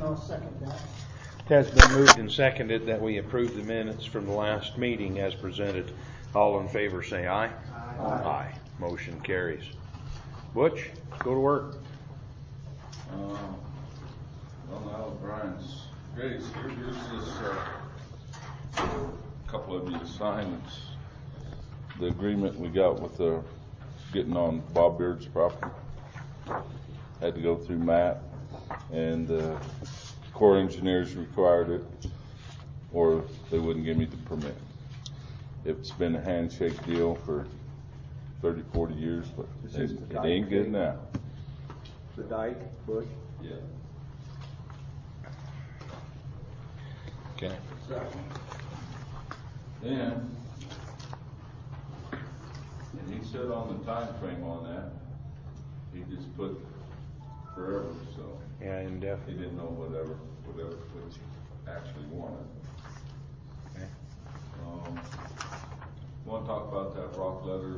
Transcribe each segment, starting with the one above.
I'll second that. It has been moved and seconded that we approve the minutes from the last meeting as presented. All in favor say aye. Aye. Aye. Motion carries. Butch, go to work. Well, now Brian's great. Here's this, a couple of you to sign. It's the agreement we got with getting on Bob Beard's property. Had to go through Matt, and Corps engineers required it, or they wouldn't give me the permit. It's been a handshake deal for 30, 40 years, but it ain't good now. The dike, Bush? Yeah. Okay. Then, and he said on the time frame on that, he just put forever, so Yeah, he indefinite. didn't know whatever which actually wanted. Okay. Want to talk about that rock letter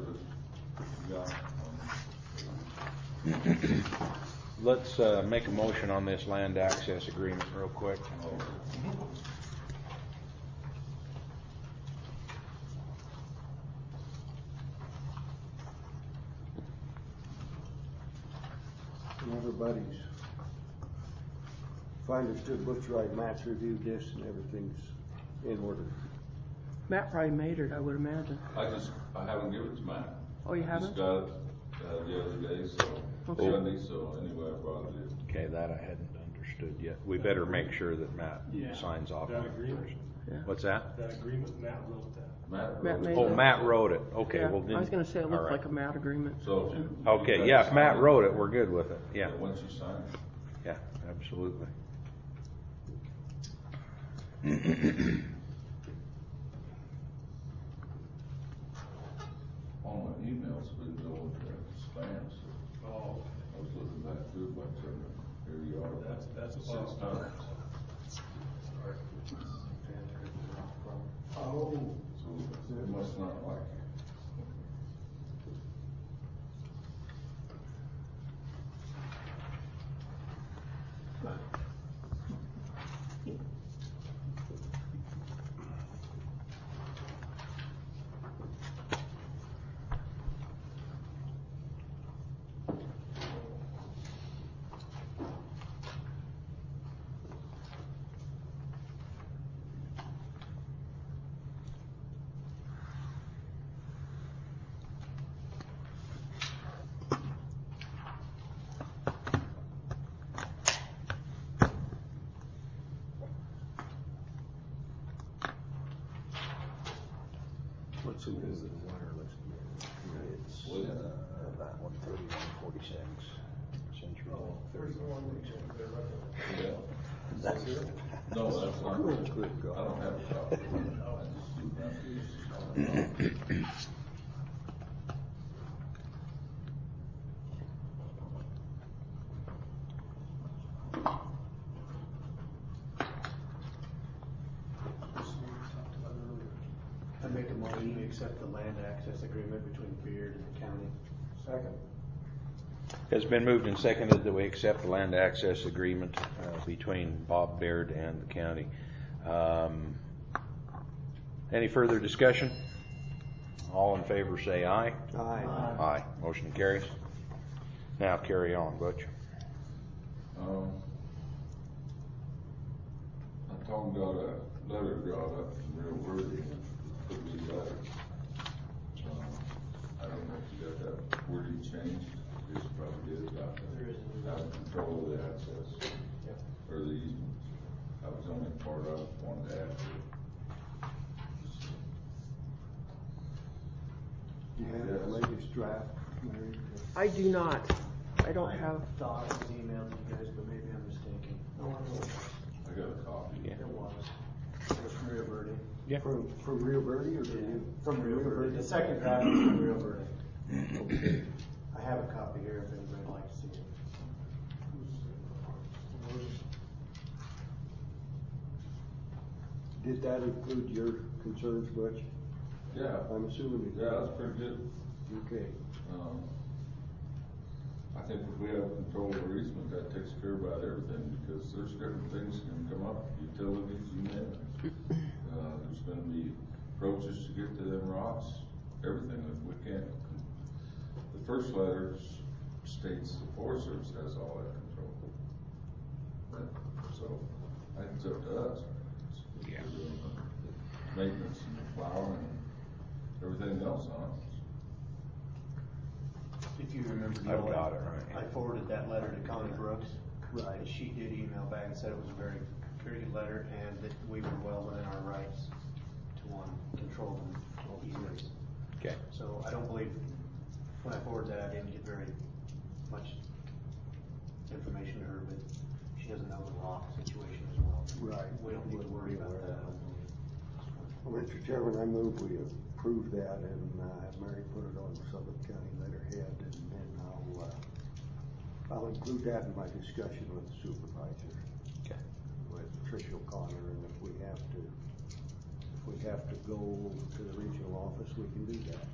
that we got? Let's make a motion on this land access agreement real quick. Everybody's, if I understood Butch right, Matt's reviewed this and everything's in order. Matt probably made it, I would imagine. I haven't given it to Matt. Oh, you haven't? Just got it the other day, so Okay. Sunday, so anyway, I brought it in. Okay, that I hadn't understood yet. We better make sure that Matt signs off on That it agreement. first. Yeah. What's that? That agreement, Matt wrote that. Matt Matt wrote made it. Oh, Matt wrote it. Okay, Yeah, well then. I was going to say it looked all right. like a Matt agreement. So if you Okay, guys yeah, if sign Matt wrote it, we're good with it. Yeah, Once you sign it. yeah, absolutely. All my emails have been going to spam, so Oh, I was looking back through it, like, here you are. that's a Six problem. times. Oh. So it must not like it. What's the wireless? It's that 13146 Century 3146. Yeah. No, that's not good. I don't have a copy. I just do that. I make a motion to accept the land access agreement between Beard and the county. Second. It's been moved and seconded that we accept the land access agreement between Bob Baird and the county. Any further discussion? All in favor say aye. Aye. Aye. Motion carries. Now carry on, Butch. I told him got a letter brought up from Real Worthy, could be letter. I don't know if you got that wording changed, this probably did about out of control of the access, or the easement. That was the only part I wanted to add to it. Do you have the latest draft, Mary? I do not. I don't have. Thought it was emailed to you guys, but maybe I'm mistaken. I got a copy. Yeah. It was. It was from Rio Verde. Yeah. From Rio Verde or from you? From Rio Verde. The second draft was from Rio Verde. Okay. I have a copy here if anybody would like to see it. Did that include your concerns, Butch? Yeah, I'm assuming it did. yeah, it's pretty good. Okay. I think if we have control over easement, that takes care of about everything, because there's different things can come up, utilities, you name it. There's gonna be approaches to get to them rocks, everything, if we can't. The first letter states the Forest Service has all that control. So, I think it's up to us. Yeah. Maintenance and plowing and everything else on it. If you remember, I've Neil, got it, right. I forwarded that letter to Connie Brooks. Right. And she did email back and said it was a very, very good letter and that we were well within our rights to control the easements. Okay. So I don't believe, when I forwarded that, I didn't get very much information to her, but she doesn't know the rock situation as well. Right. We don't need to worry about that. Mr. Chairman, I move we approve that and have Mary put it on Suffolk County letterhead, and then I'll include that in my discussion with the supervisor, Okay. with Tricia O'Connor, and if we have to go to the regional office, we can do that.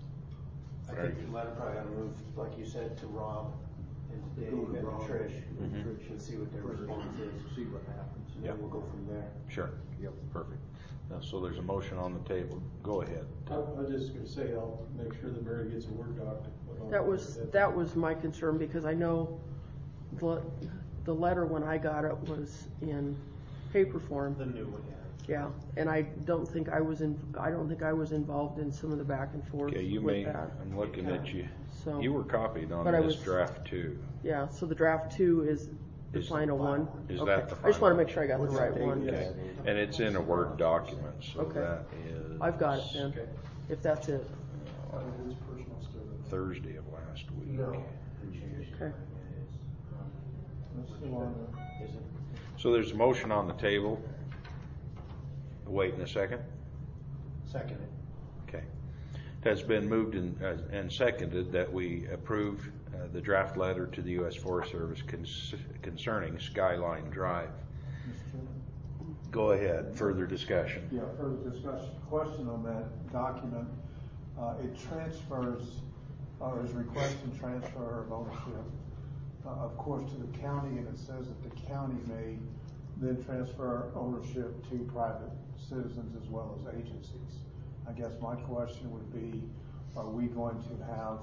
I think the letter probably ought to move, like you said, to Rob and to Dave Go to and Rob Trish, and Mhm. Trish and see what their first, response is. See what happens. And then we'll go from there. Sure. Yep. Perfect. So there's a motion on the table. Go ahead. I'm just gonna say, I'll make sure that Mary gets a Word doc. That was my concern, because I know the letter when I got it was in paper form. The new one, Yeah, and I don't think I was involved in some of the back and forth Okay, you with may, that. I'm looking at you. So, You were copied on But I this was- draft too. yeah, so the draft 2 is the Is the final one? Is Okay. that the I just wanna final? make sure I got the What's right the date? one. Okay, and it's in a Word document, so Okay. that is. I've got it then, Okay. if that's it. It's personal stuff. Thursday of last week. No. It changed. Okay. That's still on there. Is it? So there's a motion on the table. Wait in a second. Second. Okay. It has been moved and seconded that we approve the draft letter to the U.S. Forest Service concerning Skyline Drive. Mr. Chairman? Go ahead, further discussion. Yeah, further discussion, question on that document. It transfers, or is requesting transfer of ownership, of course, to the county, and it says that the county may then transfer ownership to private citizens as well as agencies. I guess my question would be, are we going to have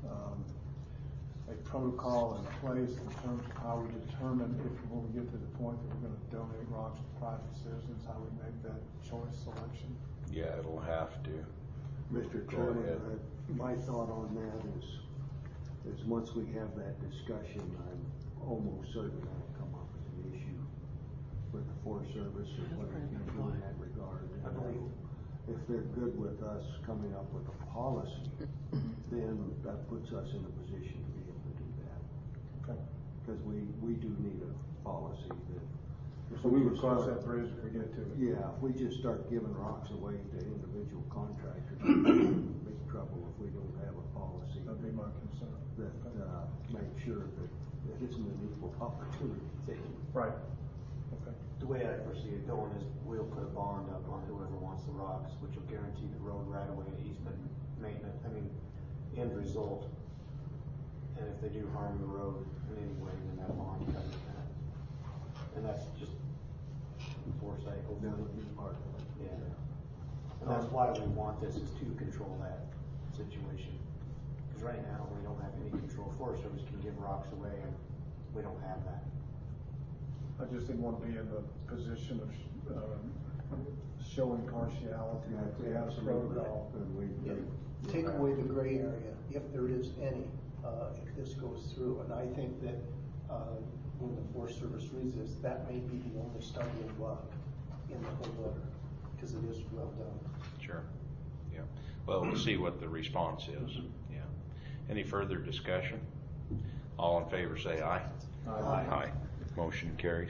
a protocol in place in terms of how we determine if, when we get to the point that we're going to donate rocks to private citizens, how we make that choice selection? Yeah, it'll have to. Mr. Go Chairman, ahead. my thought on that is once we have that discussion, I'm almost certain that'll come up as an issue with the Forest Service and what we can do in that regard. I believe. If they're good with us coming up with a policy, then that puts us in a position to be able to do that. Okay. Because we do need a policy that. So we would cross that bridge if we get to it. Yeah, if we just start giving rocks away to individual contractors, we're in big trouble if we don't have a policy That'd be my concern. that, make sure that it isn't an equal opportunity thing. Right. Okay. The way I foresee it going is we'll put a bond up on whoever wants the rocks, which will guarantee the road right away, easement, maintenance, end result. And if they do harm the road in any way, then that bond covers that. And that's just foresight, That hopefully. would be part of it. Yeah. And that's why we want this, is to control that situation. Because right now, we don't have any control. Forest Service can give rocks away, and we don't have that. I just didn't want to be in the position of showing partiality. If we have a protocol. And we, Take away the gray area, if there is any, if this goes through. And I think that when the Forest Service reads this, that may be the only stumbling block in the whole letter, because it is well done. Sure. Yeah. Well, we'll see what the response is. Yeah. Any further discussion? All in favor say aye. Aye. Motion carries.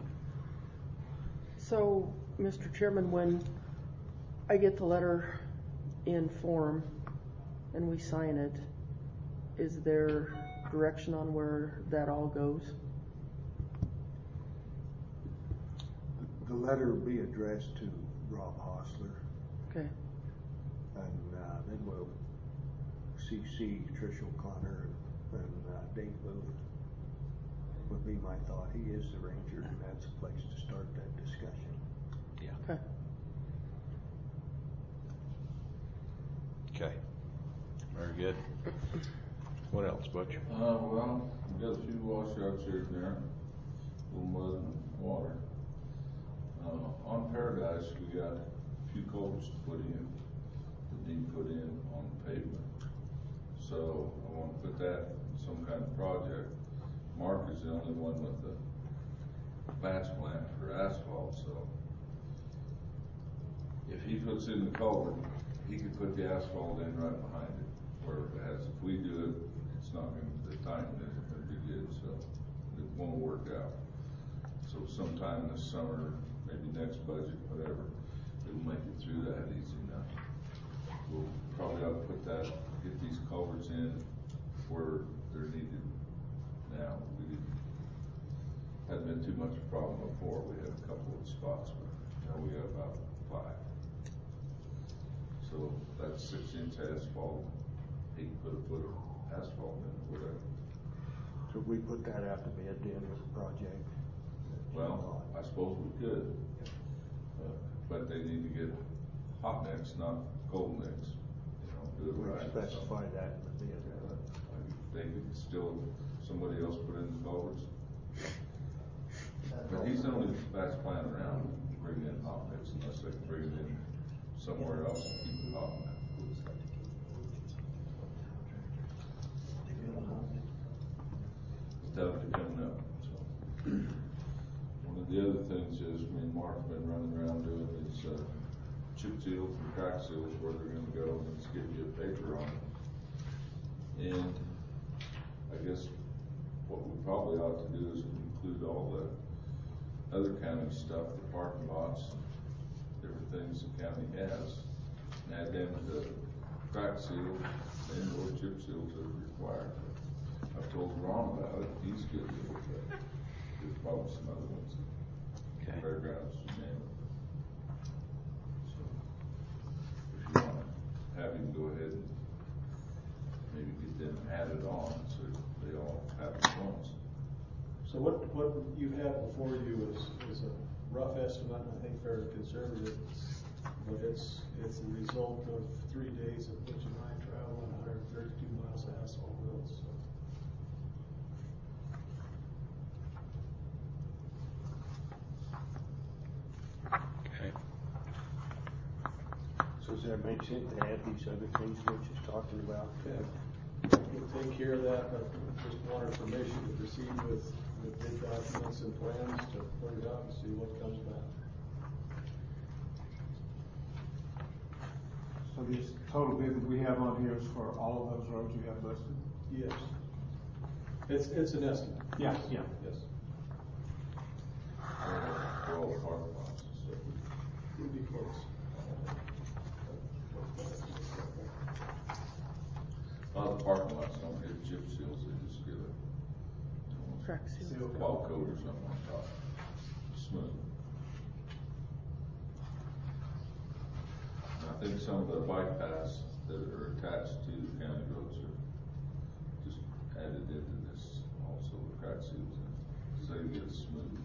So, Mr. Chairman, when I get the letter in form and we sign it, is there direction on where that all goes? the letter will be addressed to Rob Hostler, Okay, and then we'll CC Tricia O'Connor then Dave Booth would be my thought. He is the ranger, and that's a place to start that discussion. Yeah. Okay. Okay. Very good. What else, Butch? Well, we got a few washouts here and there, a little mud and water. On Paradise, we got a few culverts to put in, that need put in on pavement. So I want to put that in some kind of project. Mark is the only one with the batch plant for asphalt, so if he puts in the culvert, he could put the asphalt in right behind it, where it has, if we do it, it's not gonna, the timing isn't gonna be good, so it won't work out. So sometime this summer, maybe next budget, whatever, it'll make it through that easy enough. We'll probably ought to put that, get these culverts in where they're needed now. Hadn't been too much of a problem before. We had a couple of spots, but now we got about 5. So that's 6-inch asphalt. He can put a foot of asphalt in, whatever. So we put that out to bid then as a project? Well, I suppose we could, but they need to get hot mix, not cold mix. You know, do it We right. specify that in the bid. They could still, somebody else put in the culverts. But he's the only batch plant around bringing in hot mix, unless they can bring it in somewhere else and keep it hot. That'll be coming up. So. One of the other things is, me and Mark have been running around doing these chip seals and crack seals, where they're going to go, and it's giving you a paper on it. And I guess what we probably ought to do is include all the other county stuff, the parking lots, different things the county has, and add them to the crack seal and or chip seals that are required. I've told Ron about it. He's good with that. There's probably some other ones. Okay. Fairgrounds, you name it. So, if you want to have him go ahead and maybe get them added on, so they all have it once. So what you have before you is a rough estimate, and I think fairly conservative, but it's the result of 3 days of Butch and I traveling 132 miles of asphalt roads. So. Okay. So does that make sense to add these other things Rich is talking about? We'll take care of that, but just wanted permission to proceed with bid documents and plans to put it out and see what comes back. So this total bid that we have on here is for all of those roads you have listed? Yes. It's an estimate. Yeah. Yes. For all the parking lots and stuff. We'd be close. A lot of the parking lots don't get chip seals, they just get a Crack seal. ball coat or something on top. Smooth. And I think some of the bike paths that are attached to the county roads are just added into this, also the crack seals, so they get smooth.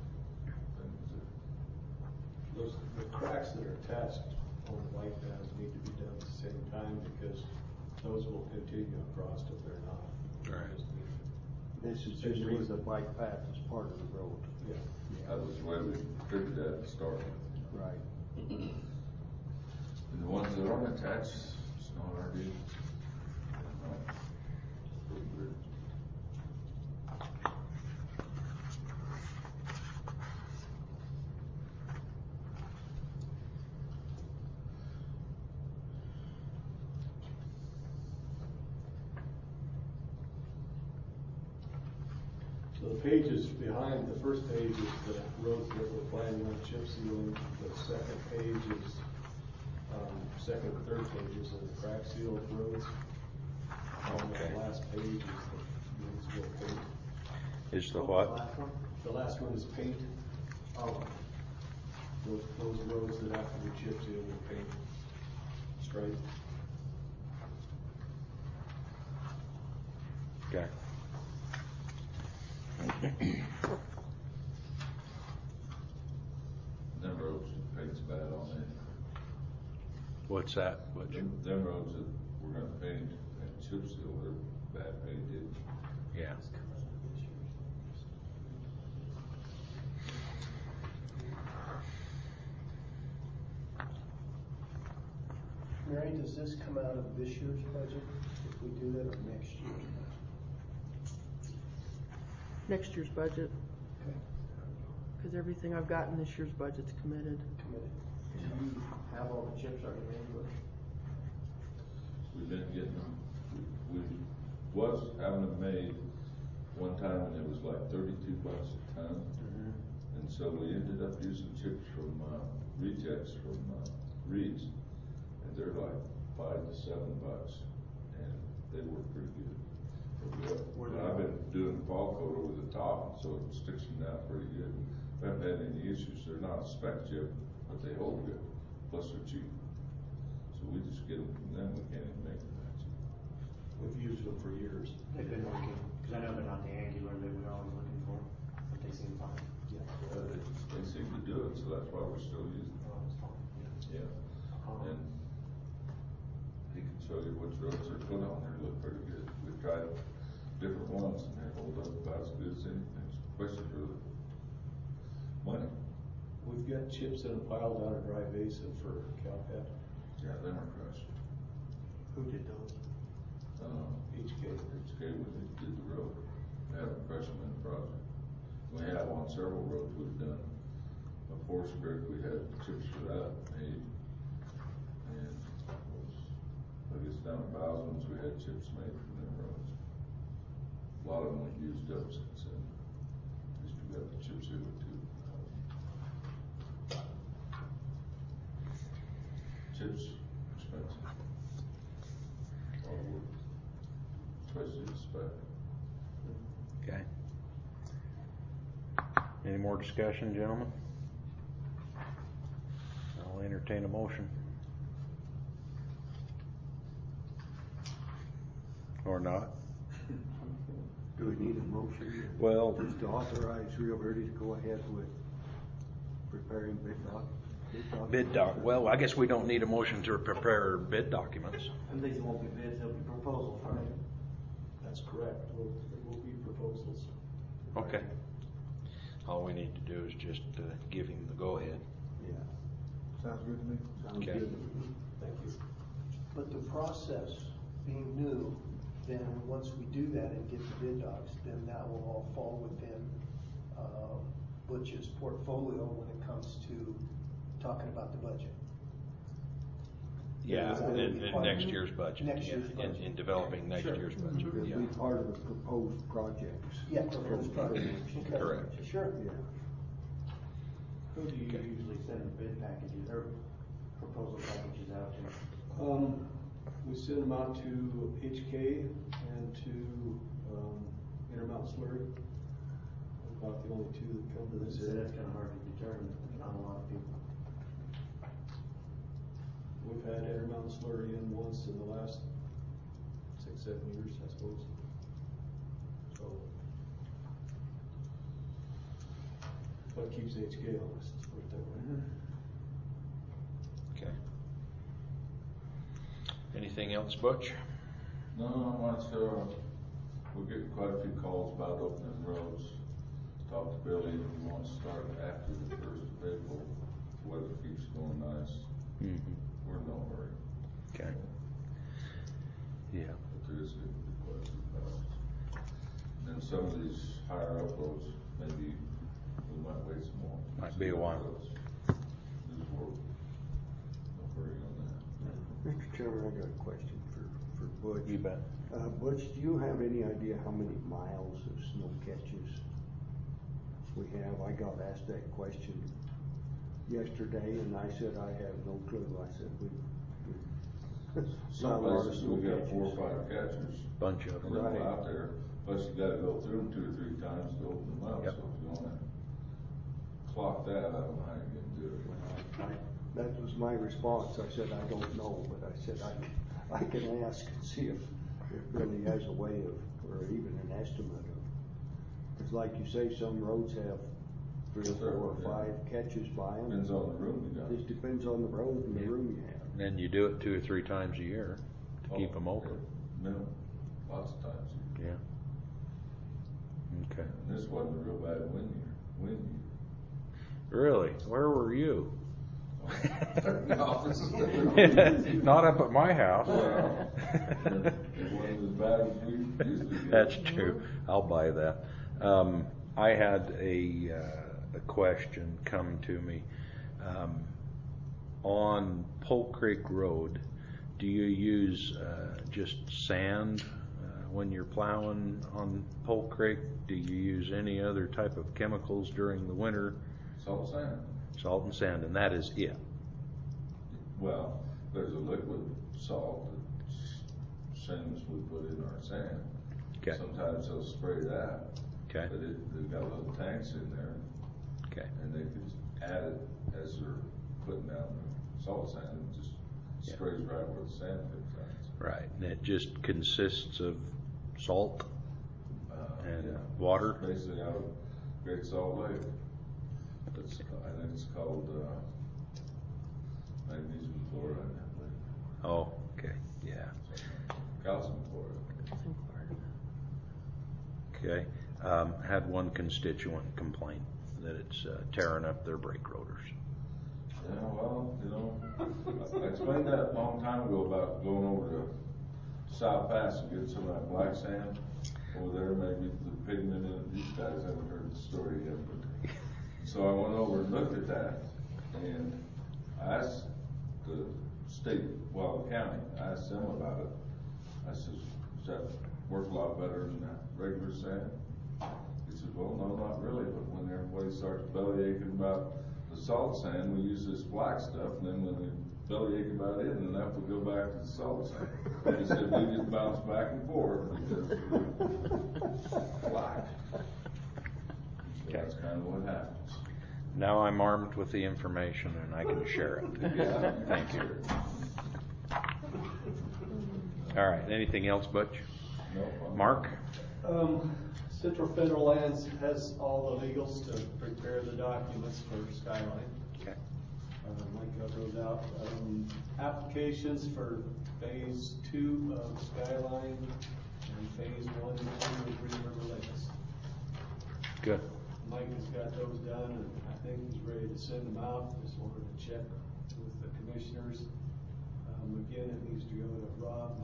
The cracks that are attached on the bike paths need to be done at the same time, because those will continue across if they're not. Right. This is just where the bike path is part of the road. Yeah. That was the way we figured that to start with. Right. And the ones that aren't attached, it's not our deal. So the pages behind, the first page is the roads that we're planning on chip sealing. The second page is, second and third pages are the crack sealed roads. And Okay. the last page is the municipal paint. Is the what? The last one is paint. Those roads that have to be chip sealed will paint straight. Okay. Them roads, the paint's bad on it. What's that? Butch? Them roads that we're gonna paint and chip seal, they're bad painted. Yeah. Mary, does this come out of this year's budget if we do that, or next year's budget? Next year's budget, Okay. because everything I've got in this year's budget's committed. Committed. Do you have all the chips already made, Butch? We've been getting them, we was having them made one time and it was like $32 a ton. And so we ended up using chips from, rejects from, Reed's. And they're like $5 to $7, and they work pretty good. But I've been doing fall coat over the top, so it sticks them down pretty good. We haven't had any issues. They're not a spec chip, but they hold good. Plus they're cheap. So we just get them from them. We can't even make them that cheap. We've used them for years. They've been working, because I know they're not the angular that we're always looking for, but they seem fine. They seem to do it, so that's why we're still using them. Oh, it's fine, yeah. Yeah. And he can show you which roads are put on there, look pretty good. We've tried different ones and they hold up about as good as anything, especially for the money. We've got chips in a pile down at Dry Basin for Calpet, Yeah, them are crushed. Who did those? HK. HK when they did the road, they had them crush them in the project. We have on several roads we've done. A Forest Creek, we had chips for that made. And I guess down at Bowsman's, we had chips made from them roads. A lot of them we used up since then. At least we got the chip seal too. Chips, expensive. A lot of work, especially the spec. Okay. Any more discussion, gentlemen? I'll entertain a motion. Or not? Do we need a motion? Well- Just to authorize Rio Verde to go ahead with preparing bid doc? Well, I guess we don't need a motion to prepare bid documents. And these won't be bids, they'll be proposals, right? That's correct. There will be proposals. Okay. All we need to do is just give him the go-ahead. Yeah, Sounds good to me. sounds Okay. good. Thank you. But the process being new, then once we do that and get the bid docs, then that will all fall within Butch's portfolio when it comes to talking about the budget. Yeah, Is that in gonna be part next of year's budget. next yeah, year's budget? In developing next Sure. year's budget, It'll yeah. be part of the proposed projects. Yeah, proposed project. Okay. Correct. Sure. Yeah. Who do you Okay. usually send the bid packages, or proposal packages out to? We send them out to HK and to, Intermountain Slurry. About the only two that come to this So area. that's kinda hard to determine, not a lot of people. We've had Intermountain Slurry in once in the last 6-7 years, I suppose. So. What keeps HK honest, let's put it that way. Okay. Anything else, Butch? No, not much. We're getting quite a few calls about opening roads. Talked to Billy, he wants to start after the 1st of April. The weather keeps going nice. Mm-hmm. We're in no hurry. Okay. Yeah. But there is going to be quite a few calls. And then some of these higher up roads, maybe we might wait some more. Might be a while. There's work. No hurry on that. Mr. Chairman, I got a question for Butch. You bet. Butch, do you have any idea how many miles of snow catches we have? I got asked that question yesterday, and I said I have no clue. I said we Some places we got 4 or 5 catchers. Bunch of them. Right out there, plus you gotta go through them 2 or 3 times to open them up, so Yep. if you wanna clock that, I don't know how you're gonna do it. That was my response. I said I don't know, but I said I can ask and see if if Billy has a way of, or even an estimate of, because like you say, some roads have 3 or 4 or 5 catches by them. Depends on the room you got. Just depends on the road and the room you have. And you do it 2 or 3 times a year to keep them open. Minimum, lots of times. Yeah. Okay. And this wasn't a real bad wind year. Really? Where were you? No, Not up at my house. Well, it wasn't as bad as we usually get. That's true. I'll buy that. I had a question come to me. On Polk Creek Road, do you use just sand when you're plowing on Polk Creek? Do you use any other type of chemicals during the winter? Salt sand. Salt and sand, and that is it. Well, there's a liquid salt that Sims would put in our sand. Okay. Sometimes they'll spray that. Okay. But they've got little tanks in there. Okay. And they could add it as they're putting down the salt sand and just sprays right where the sand pits at. Right, and it just consists of salt and water? Basically out of Great Salt Lake. I think it's called magnesium chloride, I believe. Oh, okay, yeah. Calcium chloride. Okay. Had one constituent complain that it's tearing up their brake rotors. Yeah, well, you know, I explained that a long time ago about going over to South Pass and getting some of that black sand over there. Maybe the pigment in it. These guys haven't heard the story yet, but so I went over and looked at that, and I asked the the county. I asked them about it. I said, does that work a lot better than that regular sand? He said, well, no, not really, but when everybody starts bellyaching about the salt sand, we use this black stuff, and then when we bellyache about it, and enough we go back to the salt sand. He said, we just bounce back and forth because we're black. So that's kind of what happens. Now I'm armed with the information and I can share it. Yeah. Thank you. All right, anything else, Butch? No. Mark? Central Federal Lands has all the legals to prepare the documents for Skyline. Okay. Mike got those out. Applications for phase 2 of Skyline and phase 1 and 2 of Green River Lakes. Good. Mike has got those done, and I think he's ready to send them out. Just wanted to check with the commissioners. Again, it needs to go to Rob.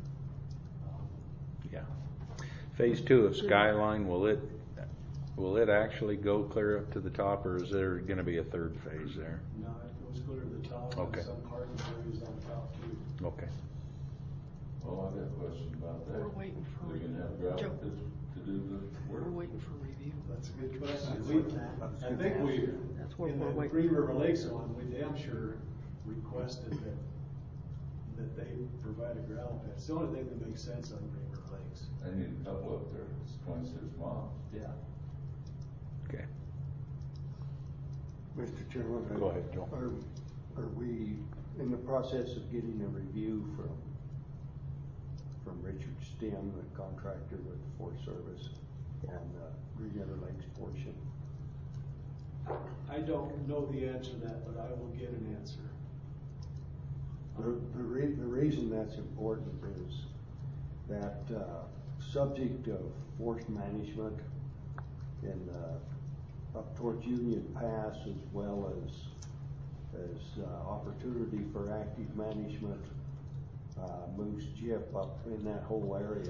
Yeah. Phase 2 of Skyline, will it actually go clear up to the top, or is there going to be a third phase there? No, it goes clear to the top. Okay. And some parking areas on top too. Okay. Well, I got a question about that. We're waiting for They're gonna have gravel Joe. pits to do the work. We're waiting for review. That's a good question. I think we, That's what in we're the waiting Green for. River Lakes one, we damn sure requested that they provide a gravel pit. It's the only thing that makes sense on Green River Lakes. I need a couple up there. It's 26 miles. Yeah. Okay. Mr. Chairman. Go ahead, Joel. Are we in the process of getting a review from Richard Stem, the contractor with the Forest Service, on the Green River Lakes portion? I don't know the answer to that, but I will get an answer. The reason that's important is that subject of forest management in up towards Union Pass, as well as opportunity for active management, Moose Chip up in that whole area.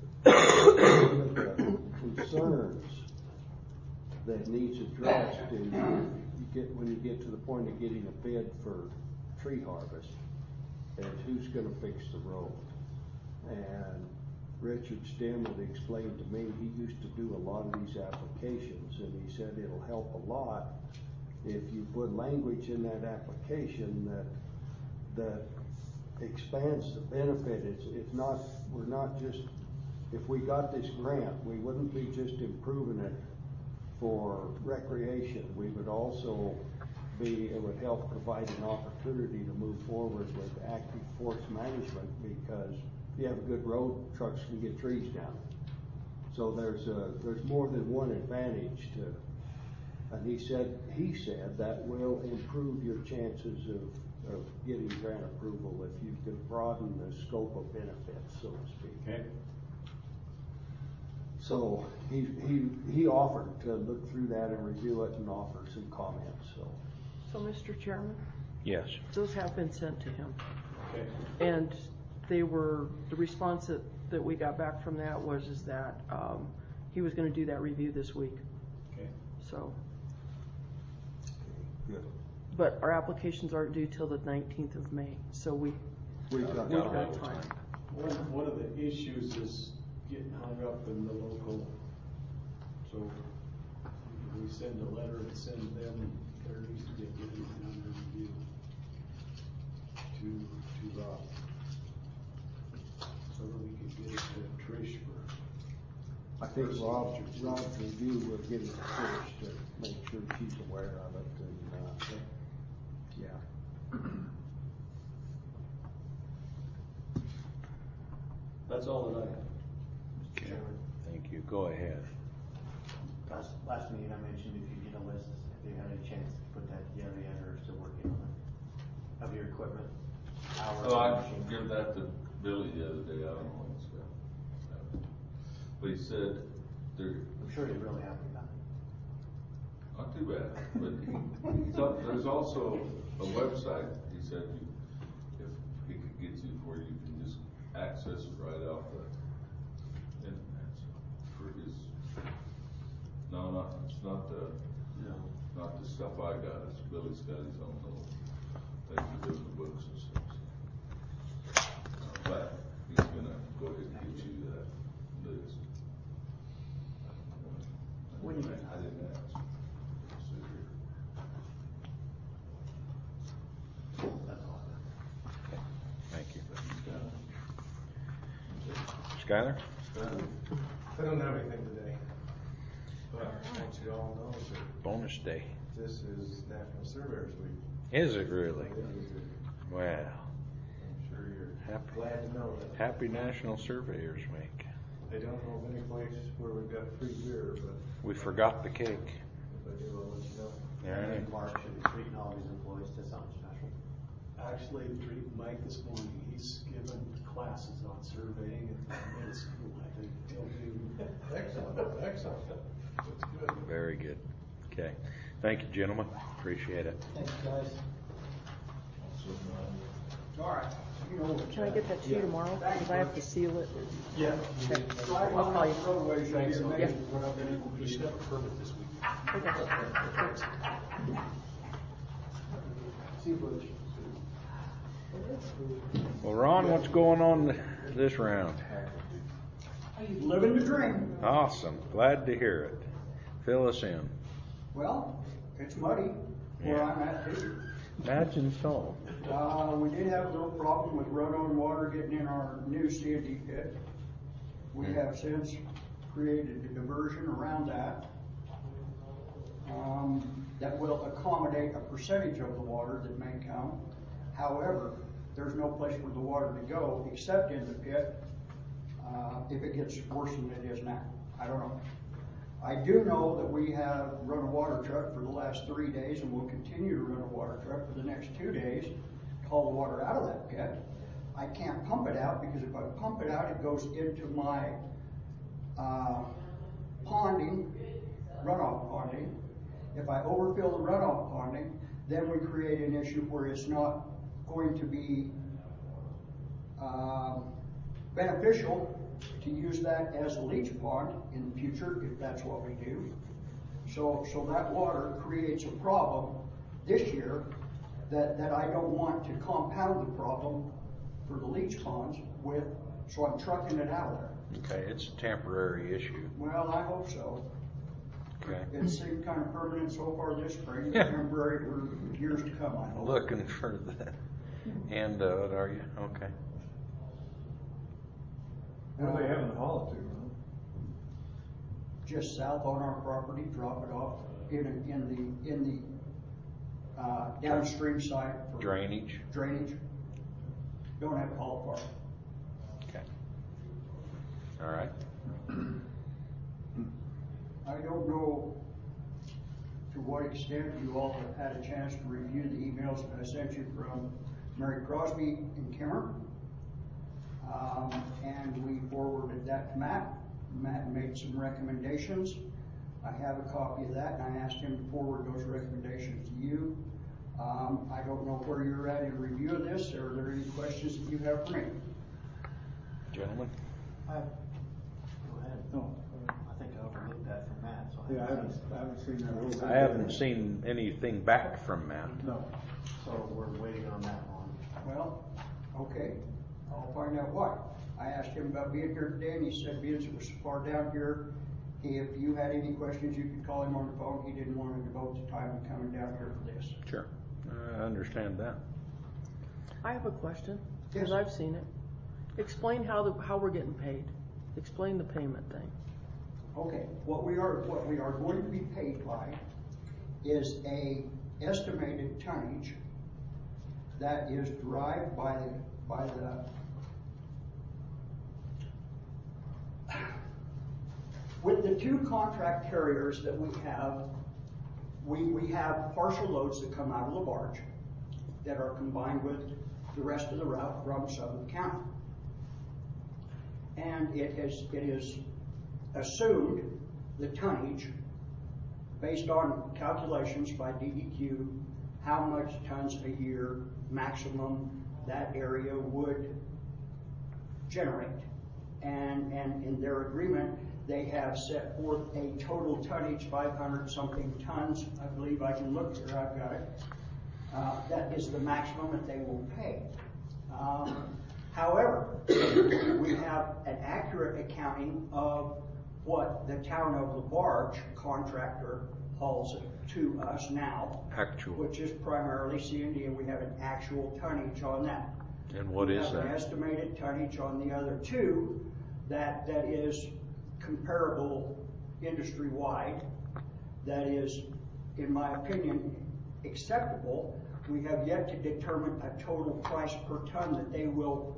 The concerns that needs addressed is when you get to the point of getting a bid for tree harvest, is who's going to fix the road. And Richard Stem had explained to me he used to do a lot of these applications, and he said it'll help a lot if you put language in that application that expands the benefit. It's not, we're not just, if we got this grant, we wouldn't be just improving it for recreation. We would also it would help provide an opportunity to move forward with active forest management, because if you have a good road, trucks can get trees down. So there's more than one advantage to, and he said that will improve your chances of getting grant approval if you can broaden the scope of benefits, so to speak. Okay. So he offered to look through that and review it and offer some comments, so. So, Mr. Chairman, Yes. those have been sent to him. Okay. And the response that we got back from that is that he was gonna do that review this week, Okay. so. Good. But our applications aren't due till the 19th of May, so we've got time. One of the issues is getting hung up in the local, so if we send a letter and send them, there needs to get everything under review to Rob. So that we can get it to Trish for. I think Rob's review will get it finished to make sure she's aware of it and, yeah. That's all that I have. Mr. Chairman, Thank you. Go ahead. last meeting I mentioned if you get a list, if you had a chance to put that together yet or still working on it, of your equipment, hours. Oh, I machine. gave that to Billy the other day, I don't know what it's got. But he said, I'm sure you're really happy about it. not too bad, but he thought, there's also a website, he said, if he could get you where you can just access it right off the internet, so, for his, it's not the stuff I got, it's Billy's got his own little thing to do with the books and stuff. But he's gonna go ahead and get you that list. When you- I didn't ask. Sit here. That's all I have. Thank you. Skylar? I don't have anything today, but I want you to all know that Bonus day. this is National Surveyors Week. Is it really? Wow. I'm sure you're Happy, glad to know that. happy National Surveyors Week. I don't know of any place where we've got free beer, but We forgot the cake. if I do, I'll let you know. Yeah. And Mark should be treating all these employees to something special. Actually, treating Mike this morning, he's given classes on surveying at the middle school, I think he'll do. Excellent, excellent. That's good. Very good. Okay. Thank you, gentlemen. Appreciate it. Thanks, guys. All right. You know, Can I get that to you tomorrow? Because I have to seal it. Yeah. Okay. Right I'll call you. on the roadways, you'll Thanks. be amazed what I've been able to We should do. have a permit this week. Okay. See you, Butch. Well, Ron, what's going on this round? Living the dream. Awesome. Glad to hear it. Fill us in. Well, it's muddy where I'm at too. Imagine so. We did have a little problem with run-on water getting in our new C&D pit. We have since created a diversion around that. That will accommodate a percentage of the water that may come. However, there's no place for the water to go except in the pit, if it gets worse than it is now. I don't know. I do know that we have run a water truck for the last 3 days and will continue to run a water truck for the next 2 days to haul the water out of that pit. I can't pump it out because if I pump it out, it goes into my ponding, runoff ponding. If I overfill the runoff ponding, then we create an issue where it's not going to be beneficial to use that as a leach pond in the future, if that's what we do. So that water creates a problem this year that I don't want to compound the problem for the leach ponds with, so I'm trucking it out of there. Okay, it's a temporary issue. Well, I hope so. Okay. It seemed kind of permanent so far this spring, Yeah. temporary for years to come, I hope. Looking for the end of it, are you? Okay. What are they having to haul it to, Ron? Just south on our property, drop it off in the downstream side for Drainage. drainage. Don't have to haul it far. Okay. All right. I don't know to what extent you all have had a chance to review the emails that I sent you from Mary Crosby and Kimmer. And we forwarded that to Matt. Matt made some recommendations. I have a copy of that, and I asked him to forward those recommendations to you. I don't know where you're at in review of this. Are there any questions that you have for me? Gentlemen? Go ahead. No. I think I overlooked that from Matt, so Yeah, I haven't seen that. I haven't seen anything back from Matt. No. So we're waiting on that one. Well, okay, I'll find out why. I asked him about being here today, and he said, because it was so far down here, if you had any questions, you could call him on the phone. He didn't want to devote the time to coming down here for this. Sure. I understand that. I have a question, because Yes. I've seen it. Explain how we're getting paid. Explain the payment thing. Okay, what we are going to be paid by is a estimated tonnage that is derived by the with the two contract carriers that we have. We have partial loads that come out of the barge that are combined with the rest of the route from Suffolk County. And it is assumed the tonnage based on calculations by DEQ, how much tons a year maximum that area would generate. And in their agreement, they have set forth a total tonnage, 500 something tons. I believe I can look here, I've got it. That is the maximum that they will pay. However, we have an accurate accounting of what the town of LaBarge contractor hauls it to us now. Actual. Which is primarily C&D, and we have an actual tonnage on that. And what is We have an that? estimated tonnage on the other two that is comparable industry-wide, that is, in my opinion, acceptable. We have yet to determine a total price per ton that they will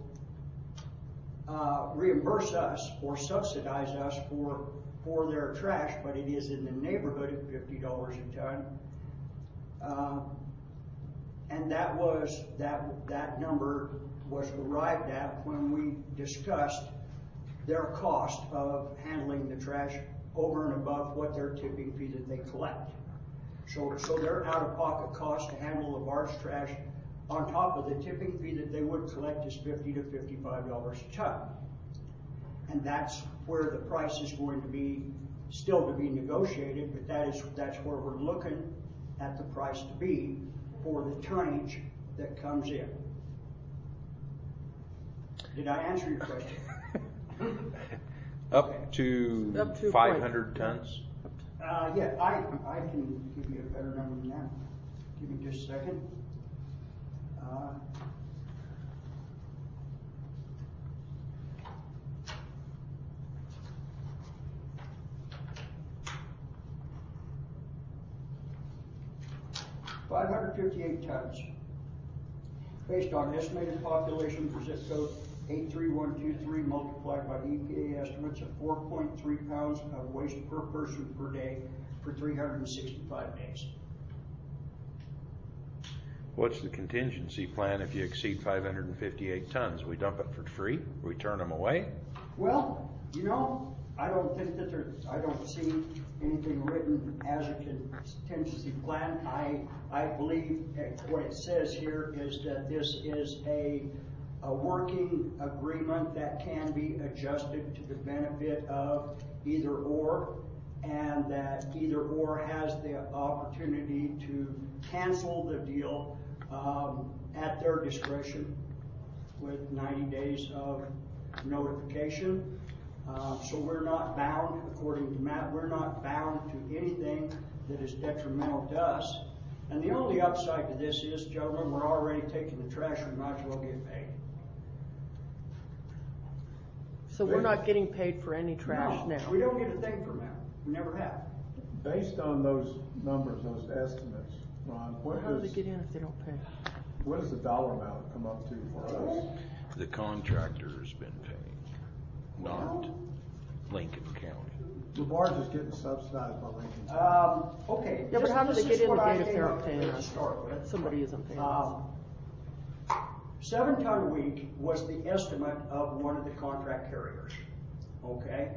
reimburse us or subsidize us for their trash, but it is in the neighborhood of $50 a ton. And that number was arrived at when we discussed their cost of handling the trash over and above what their tipping fee that they collect. So their out-of-pocket cost to handle the barge trash on top of the tipping fee that they would collect is $50 to $55 a ton. And that's where the price is going to be still to be negotiated, but that's where we're looking at the price to be for the tonnage that comes in. Did I answer your question? Up to 500 tons? Yeah, I can give you a better number than that. Give me just a second. $558 tons, based on estimated population for zip code 83123 multiplied by the EPA estimates of 4.3 pounds of waste per person per day for 365 days. What's the contingency plan if you exceed 558 tons? We dump it for free? We turn them away? Well, you know, I don't think that I don't see anything written as a contingency plan. I believe what it says here is that this is a working agreement that can be adjusted to the benefit of either or, and that either or has the opportunity to cancel the deal at their discretion with 90 days of notification. So we're not bound, according to Matt, we're not bound to anything that is detrimental to us. And the only upside to this is, gentlemen, we're already taking the trash, we might as well get paid. So we're not getting paid for any trash No, now? we don't get a thing from them. We never have. Based on those numbers, those estimates, Ron, How do they get in if they don't pay? what does the dollar amount come up to for us? The contractor has been paying, not Lincoln County? The barge is getting subsidized by Lincoln County. Okay. Yeah, but how do this they get is in what the I gate if came they up aren't paying with to us? start with. Somebody isn't paying us. 7 ton a week was the estimate of one of the contract carriers, okay?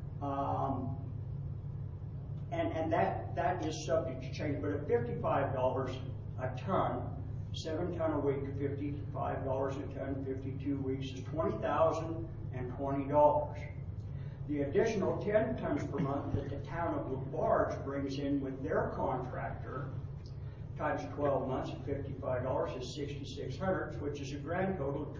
And that is subject to change, but at $55 a ton, 7 ton a week, $55 a ton, 52 weeks is $20,020. The additional 10 tons per month that the town of LaBarge brings in with their contractor, times 12 months at $55 is $6,600, which is a grand total of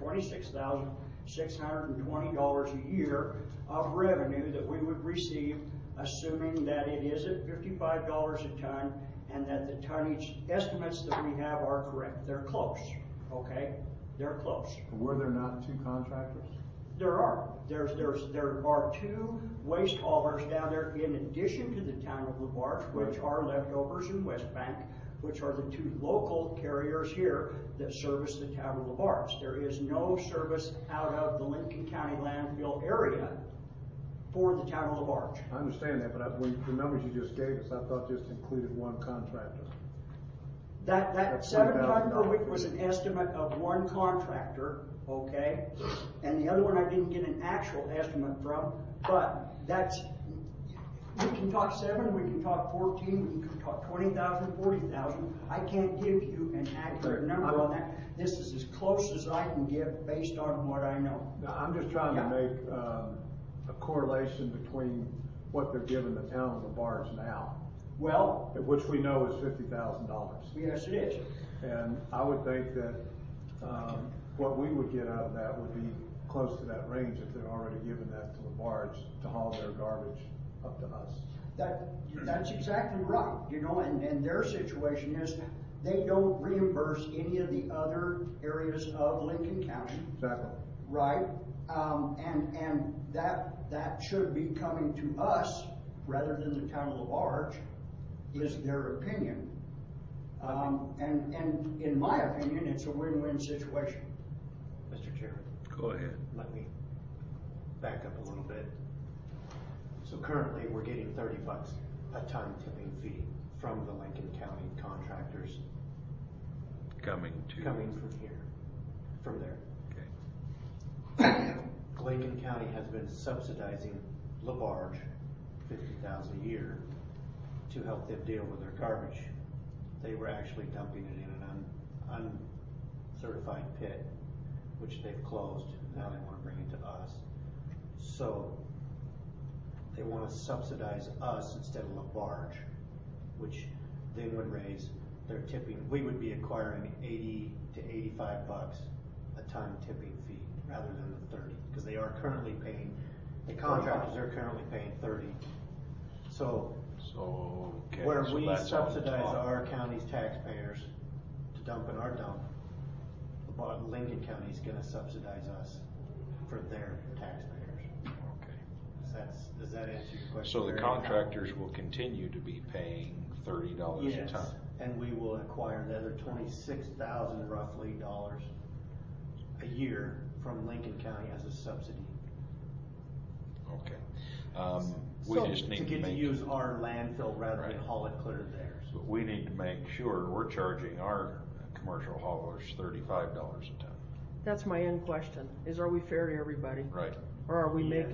$26,620 a year of revenue that we would receive, assuming that it is at $55 a ton and that the tonnage estimates that we have are correct. They're close, okay? They're close. Were there not 2 contractors? There are. There are 2 waste haulers down there in addition to the town of LaBarge, which are Leftovers and West Bank, which are the 2 local carriers here that service the town of LaBarge. There is no service out of the Lincoln County landfill area for the town of LaBarge. I understand that, but the numbers you just gave us, I thought just included 1 contractor. That 7 ton per week was an estimate of 1 contractor, okay? And the other one I didn't get an actual estimate from, but that's, we can talk 7, we can talk 14, we can talk 20,000, 40,000. I can't give you an accurate number on that. This is as close as I can get based on what I know. Now, I'm just trying to make a correlation between what they're giving the town of LaBarge now, Well, which we know is $50,000. yes, it is. And I would think that what we would get out of that would be close to that range if they're already giving that to LaBarge to haul their garbage up to us. That's exactly right, you know, and their situation is they don't reimburse any of the other areas of Lincoln County. Exactly. Right? And that should be coming to us rather than the town of LaBarge, is their opinion. And in my opinion, it's a win-win situation. Mr. Chairman, Go ahead. let me back up a little bit. So currently, we're getting $30 a ton tipping fee from the Lincoln County contractors Coming from here, from there. Okay. Lincoln County has been subsidizing LaBarge $50,000 a year to help them deal with their garbage. They were actually dumping it in an uncertified pit, which they've closed. Now they want to bring it to us. So they want to subsidize us instead of LaBarge, which then would raise their tipping. We would be acquiring $80 to $85 a ton tipping fee rather than the 30, because they are currently paying, the contractors are currently paying 30. So Okay, where so we that's on subsidize top. our county's taxpayers to dump in our dump, Lincoln County is going to subsidize us for their taxpayers. Okay. Does that answer your question? So the Barry? contractors will continue to be paying $30 a Yes, ton. and we will acquire the other $26,000 roughly dollars a year from Lincoln County as a subsidy. Okay. We just need to get to make, use our landfill rather than Right. haul it clear to theirs. we need to make sure we're charging our commercial haulers $35 a ton. That's my end question, is are we fair to everybody? Right. Or are we Yes.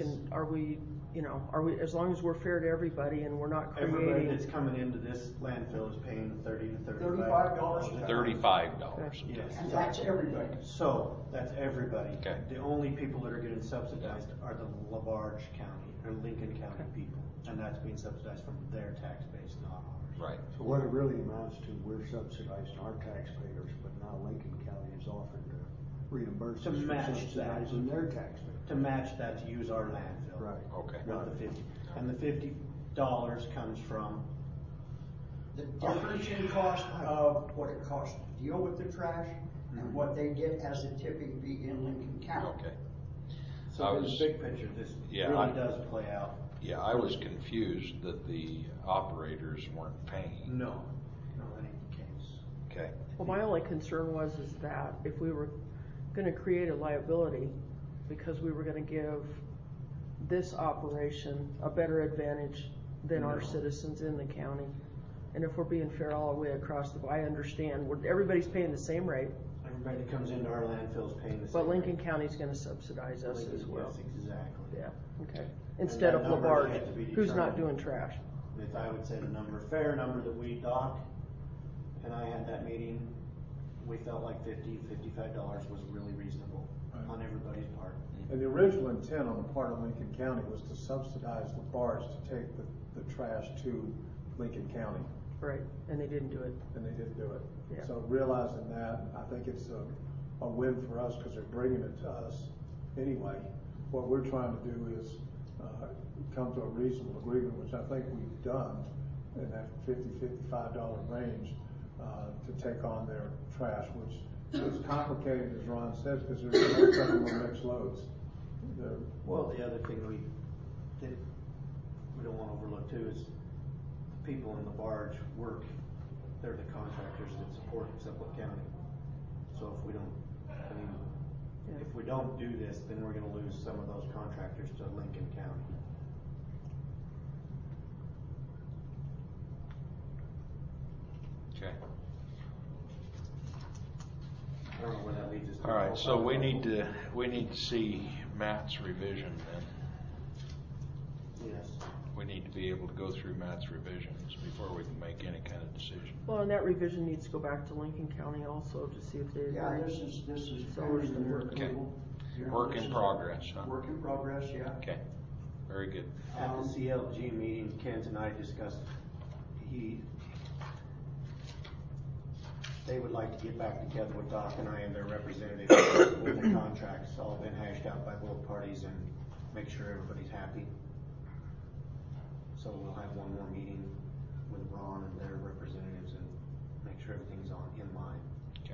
are we, as long as we're fair to everybody and we're not Everybody creating. that's coming into this landfill is paying $30 to $35 $35. $35 a ton. Yes. And that's everybody. So, that's everybody. Okay. The only people that are getting subsidized are the LaBarge County or Lincoln County people, and that's being subsidized from their tax base, not ours. Right. So what it really amounts to, we're subsidizing our taxpayers, but now Lincoln County is offering to reimburse us To for match that. subsidizing their taxpayers. To match that, to use our landfill. Right. Okay. Not the 50. And the $50 comes from, The difference in cost of what it costs to deal with the trash and what they get as a tipping fee in Lincoln County. Okay. so I in the was- big picture, this Yeah, really I- does play out. Yeah, I was confused that the operators weren't paying. No, that ain't the case. Okay. Well, my only concern was is that if we were gonna create a liability because we were gonna give this operation a better advantage than our citizens in the county. And if we're being fair all the way across I understand, everybody's paying the same rate, Everybody that comes into our landfill is paying the same. but Lincoln rate. County's gonna subsidize us as well. Yes, exactly. Yeah, okay. Instead of that number Labarge, had to be who's not determined. doing trash. If I would say fair number that we dock, and I had that meeting, we felt like $55 was really reasonable on everybody's part. And the original intent on the part of Lincoln County was to subsidize the bars to take the trash to Lincoln County, Right, and they didn't do it. and they didn't do it. Yeah. So realizing that, I think it's a win for us because they're bringing it to us anyway. What we're trying to do is come to a reasonable agreement, which I think we've done in that $55 range to take on their trash, which is complicated, as Ron says, because there's no several mixed loads. Well, the other thing we don't want to overlook too is people in the barge work, they're the contractors that support Sublette County. So if we don't, if we don't do this, then we're gonna lose some of those contractors to Lincoln County. Okay. I don't know where that leads us to. All right, so we need to see Matt's revision then. Yes. We need to be able to go through Matt's revisions before we can make any kind of decision. Well, and that revision needs to go back to Lincoln County also to see if they agree. Yeah, this is So pending their Okay. approval. You know, Work this in is progress, huh? Work in progress, yeah. Okay, very good. At the CLG meeting, Kent and I discussed, they would like to get back together with Doc and I and their representatives with the contracts all been hashed out by both parties and make sure everybody's happy. So we'll have one more meeting with Ron and their representatives and make sure everything's in line. Okay,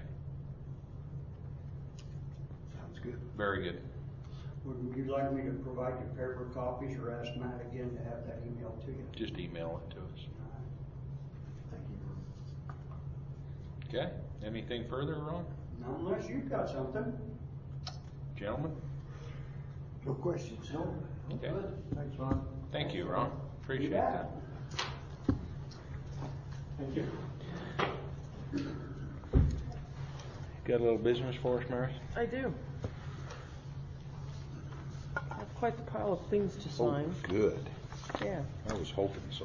Sounds good. very good. Would you like me to provide you paper copies or ask Matt again to have that emailed to you? Just email it to us. Thank you. Okay, anything further, Ron? Not unless you've got something. Gentlemen? No questions? No. Okay. Good. Thanks, Ron. Thank you, Ron. Appreciate You bet. that. Thank you. Got a little business for us, Mary? I do. I have quite the pile of things to sign. Oh, good. Yeah, I was hoping so.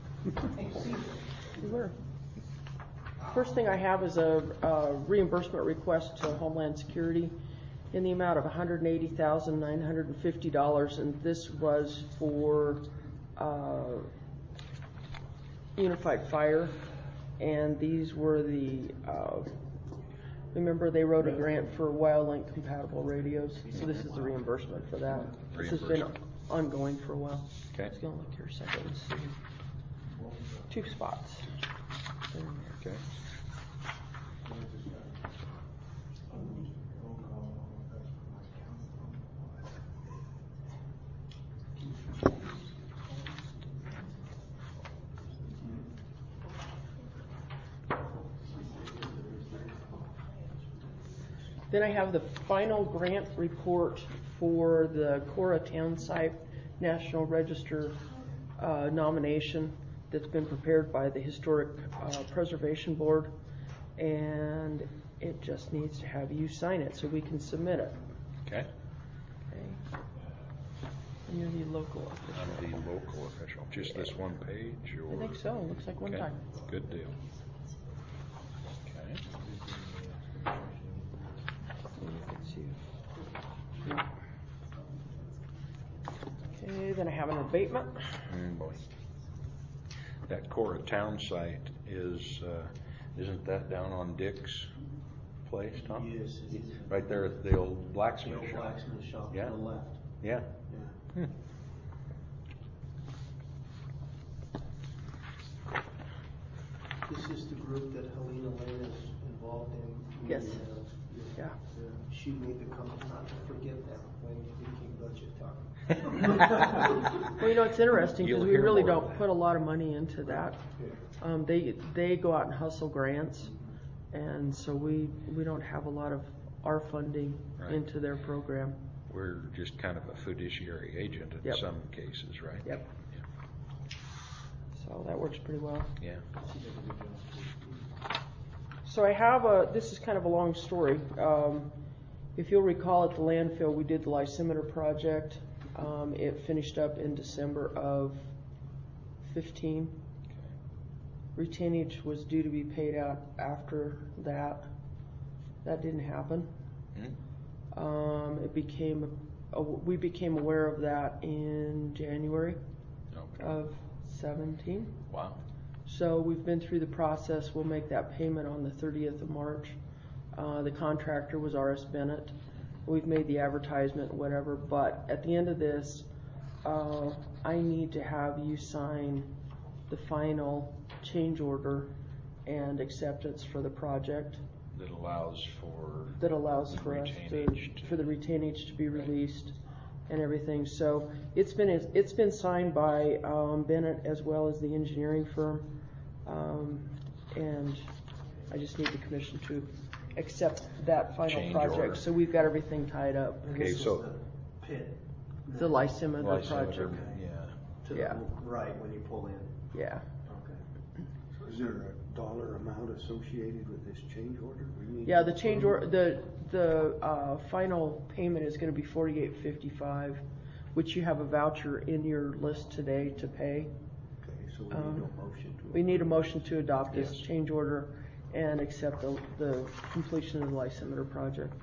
you were. First thing I have is a reimbursement request to Homeland Security in the amount of $180,950, and this was for Unified Fire, and these were the remember they wrote a grant for WildLink compatible radios, so this is the reimbursement for that. This has been ongoing for a while. Okay. Just gonna look here a second and see. 2 spots. Okay. Then I have the final grant report for the Cora Town Site National Register nomination that's been prepared by the Historic Preservation Board, and it just needs to have you sign it so we can submit it. Okay. Okay. And you're the local official. I'm the local official. Just this one page, or? I think so. Looks like one Okay. time. Good deal. Okay. Okay, then I have an abatement. Boy. That Cora Town site is, isn't that down on Dick's place, Tom? Yes, it is. Right there at the old blacksmith The shop. blacksmith shop Yeah. to the left. Yeah. Yeah. This is the group that Helena Lane is involved in. Yes. Yeah. She made the comment not to forget them when it became budget talk. Well, you know, it's interesting You'll because we hear really more of don't that. put a lot of money into that. They go out and hustle grants, and so we don't have a lot of our funding Right. into their program. we're just kind of a fiduciary agent in Yep. some cases, right? Yep. So that works pretty well. Yeah. So I have this is kind of a long story. If you'll recall, at the landfill, we did the lysimeter project. It finished up in December of 15. Retainage was due to be paid out after that. That didn't happen. We became aware of that in January of 17. Wow. So we've been through the process. We'll make that payment on the 30th of March. The contractor was R.S. Bennett. We've made the advertisement, whatever, but at the end of this, I need to have you sign the final change order and acceptance for the project. That allows for For us for the retainage to be released and everything. So it's been signed by Bennett as well as the engineering firm, and I just need the commission to accept that final Change project. order. So we've got everything tied up. And Okay, this is so- the pit. The lysimeter Lysimeter, project. yeah. To Yeah. the right when you pull in. Yeah. Okay. So is there a dollar amount associated with this change order? We need Yeah, to the change approve? order, the final payment is going to be $48.55, which you have a voucher in your list today to pay. Okay, so we need a motion to. We need a motion to adopt this Yes. change order and accept the completion of the lysimeter project.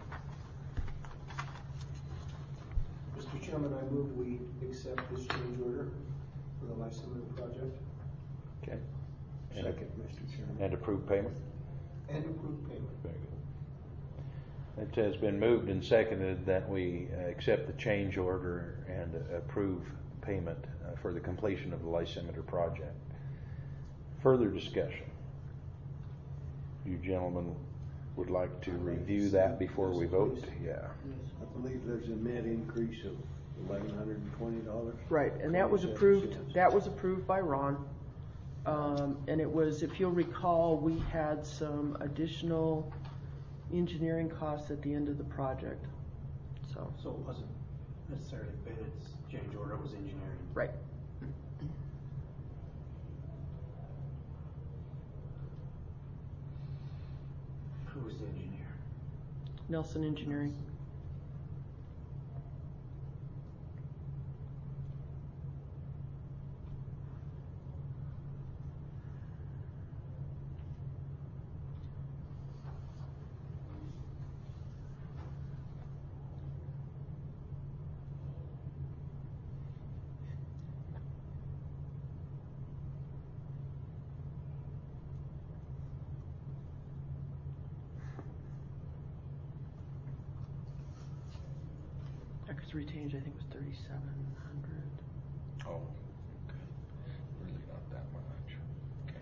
Mr. Chairman, I move we accept this change order for the lysimeter project Okay. Second, Mr. Chairman. And approve payment? and approve payment. Very good. It has been moved and seconded that we accept the change order and approve payment for the completion of the lysimeter project. Further discussion? You gentlemen would like to review that before we vote? Yeah. I believe there's a net increase of $1,120. Right, and that was approved by Ron. And it was, if you'll recall, we had some additional engineering costs at the end of the project. So, So it wasn't necessarily Bennett's change order, it was engineering. right. Who was the engineer? Nelson Engineering. Because retained, I think, was 3,700. Oh, okay. Really not that much. Okay.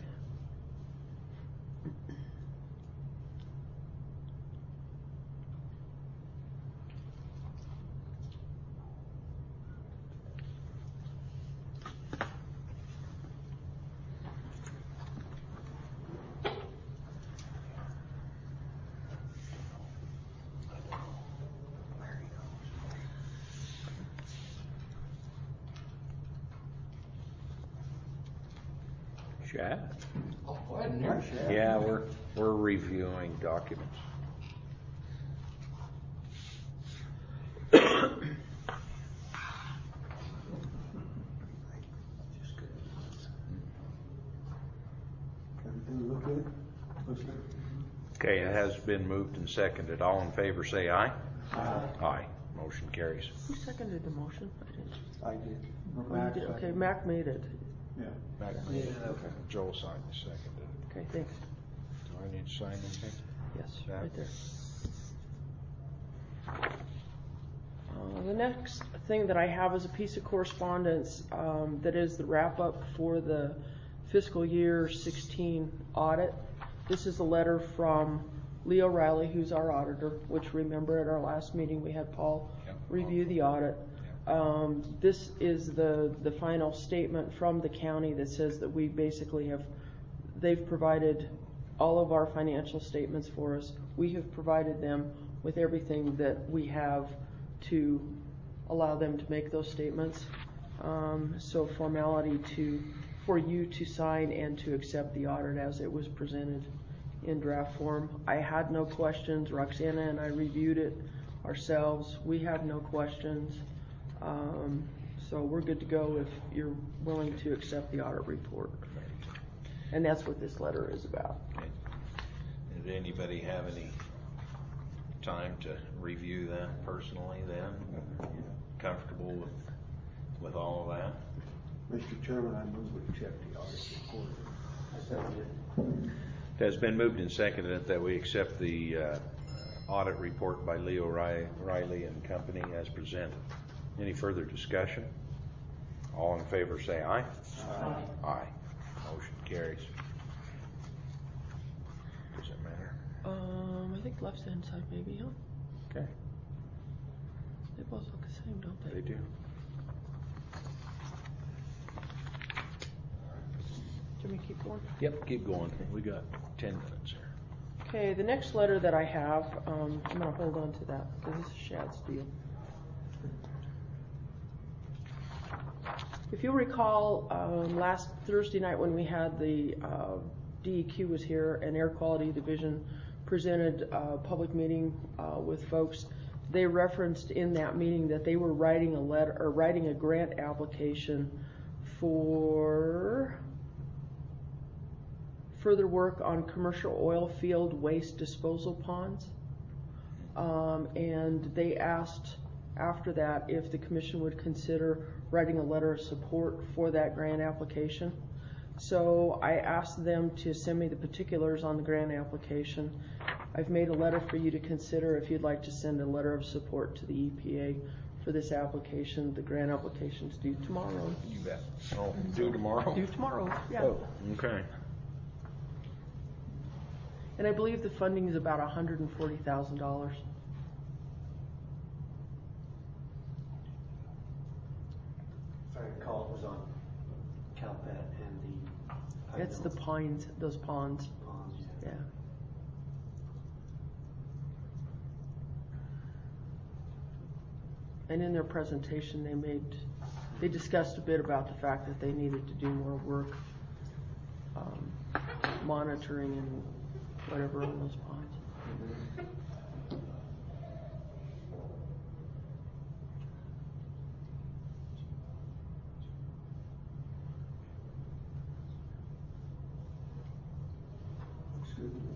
Shad? Go ahead and hear. Yeah, we're reviewing documents. Everything look good? Okay, it has been moved and seconded. All in favor say aye. Aye. Motion carries. Who seconded the motion? I didn't. I did. Oh, you did? Okay, Mac made it. Yeah. Okay. Joel signed and seconded it. Okay, thanks. Do I need to sign anything? Yes, Yeah. right there. The next thing that I have is a piece of correspondence that is the wrap-up for the fiscal year 16 audit. This is a letter from Leo Riley, who's our auditor, which, remember, at our last meeting we had Paul review the audit. This is the final statement from the county that says that we basically they've provided all of our financial statements for us. We have provided them with everything that we have to allow them to make those statements. So formality for you to sign and to accept the audit as it was presented in draft form. I had no questions. Roxana and I reviewed it ourselves. We have no questions. So we're good to go if you're willing to accept the audit report. And that's what this letter is about. Okay. Did anybody have any time to review that personally then? Comfortable with all of that? Mr. Chairman, I move we accept the audit report. I second it. It has been moved and seconded that we accept the audit report by Leo Riley and Company as presented. Any further discussion? All in favor say aye. Aye. Aye. Motion carries. Does it matter? I think left hand side maybe, huh? Okay. They both look the same, don't they? They do. Can we keep going? Yep, keep going. We got 10 minutes here. Okay, the next letter that I have, I'm going to hold on to that because this is Shad's deal. If you recall, last Thursday night when we had the DEQ was here and Air Quality Division presented a public meeting with folks, they referenced in that meeting that they were writing a grant application for further work on commercial oil field waste disposal ponds. And they asked after that if the commission would consider writing a letter of support for that grant application. So I asked them to send me the particulars on the grant application. I've made a letter for you to consider if you'd like to send a letter of support to the EPA for this application. The grant application's due tomorrow. You bet. Oh, due tomorrow? Due tomorrow, yeah. Oh, okay. And I believe the funding is about $140,000. If I recall, it was on Calpet and the. It's the pines, those ponds. Ponds, Yeah. And in their presentation, they discussed a bit about the fact that they needed to do more work monitoring and whatever on those ponds. Looks good to me.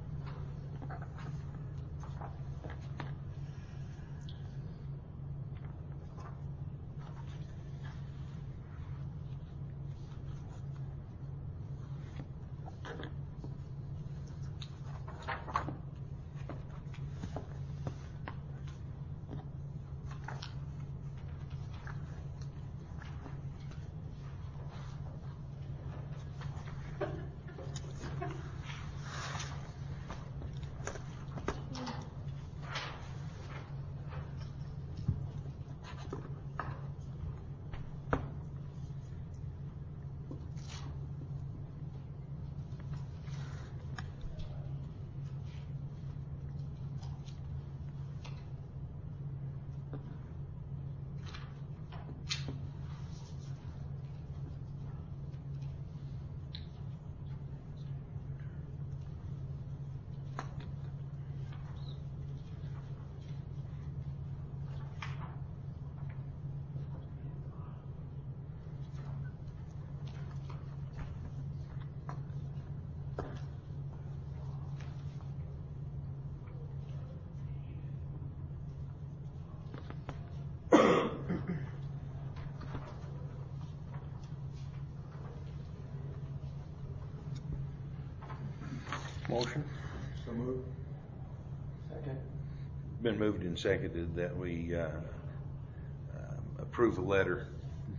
Motion? So moved. Second. Been moved and seconded that we approve a letter.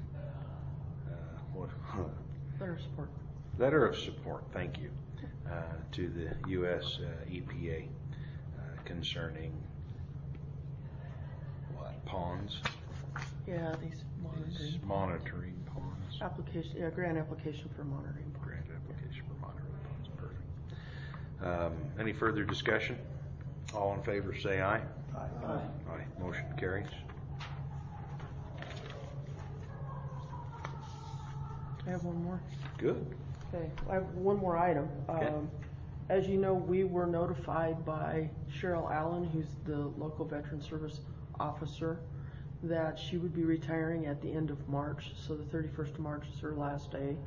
Letter of support. Letter of support, thank you, to the U.S. EPA concerning what, ponds? Yeah, these These monitoring ponds. application, yeah, grant application for monitoring. Grant application for monitoring ponds, perfect. Any further discussion? All in favor say aye. Aye. Aye. Motion carries. I have one more. Good. Okay, I have one more item. Okay. As you know, we were notified by Cheryl Allen, who's the local veteran service officer, that she would be retiring at the end of March, so the 31st of March is her last day.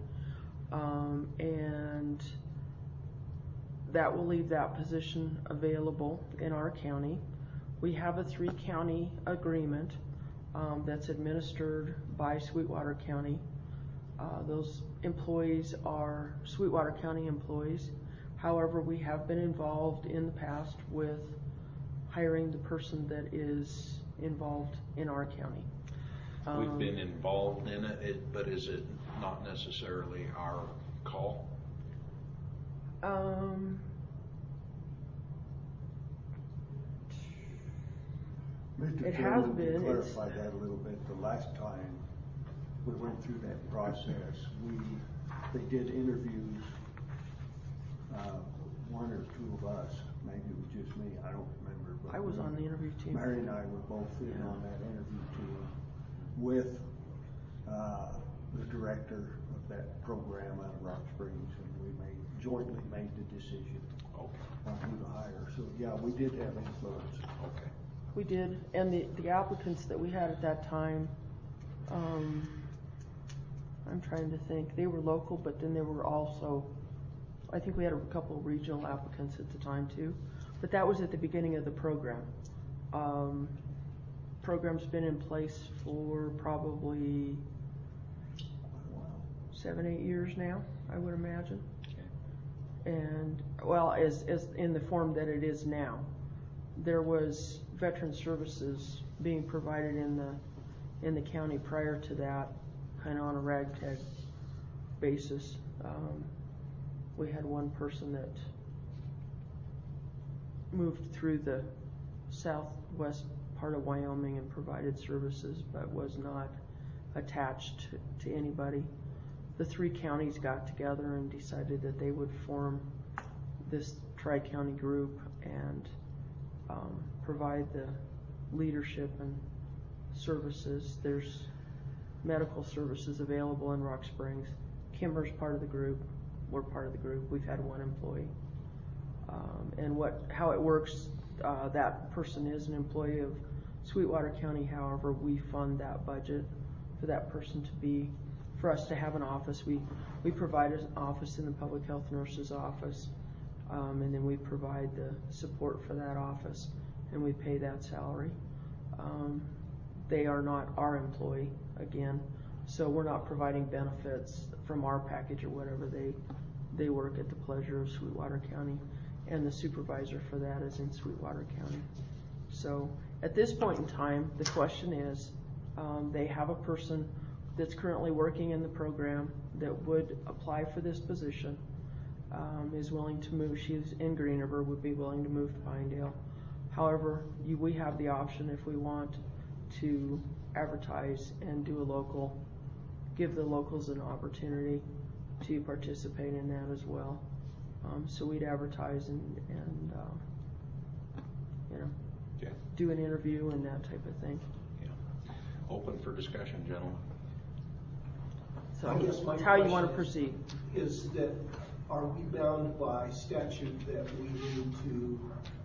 And that will leave that position available in our county. We have a 3-county agreement that's administered by Sweetwater County. Those employees are Sweetwater County employees. However, we have been involved in the past with hiring the person that is involved in our county. We've been involved in it, but is it not necessarily our call? Mr. It has Chairman, been. to It's- clarify that a little bit, the last time we went through that process, they did interviews, one or two of us, maybe it was just me, I don't remember. But I was on the interview team. Mary and I were both in on that interview team with the director of that program out of Rock Springs, and we jointly made the decision on who to hire. So, yeah, we did have influence. Okay. We did, and the applicants that we had at that time, I'm trying to think, they were local, but then there were also, I think we had a couple of regional applicants at the time too, but that was at the beginning of the program. Program's been in place for probably 7-8 years now, I would imagine. Okay. And, well, as in the form that it is now. There was veteran services being provided in the county prior to that, kind of on a ragtag basis. We had one person that moved through the southwest part of Wyoming and provided services, but was not attached to anybody. The 3 counties got together and decided that they would form this tri-county group and provide the leadership and services. There's medical services available in Rock Springs. Kimber's part of the group. We're part of the group. We've had 1 employee. And how it works, that person is an employee of Sweetwater County. However, we fund that budget for that person for us to have an office. We provide an office in the public health nurse's office, and then we provide the support for that office, and we pay that salary. They are not our employee, again, so we're not providing benefits from our package or whatever. They work at the pleasure of Sweetwater County, and the supervisor for that is in Sweetwater County. So at this point in time, the question is, they have a person that's currently working in the program that would apply for this position, is willing to move. She's in Green River, would be willing to move to Pinedale. However, we have the option, if we want, to advertise and do a local, give the locals an opportunity to participate in that as well. So we'd advertise and Okay. do an interview and that type of thing. Yeah. Open for discussion, gentlemen. So I guess my how you want to question proceed? Is that, are we bound by statute that we need to,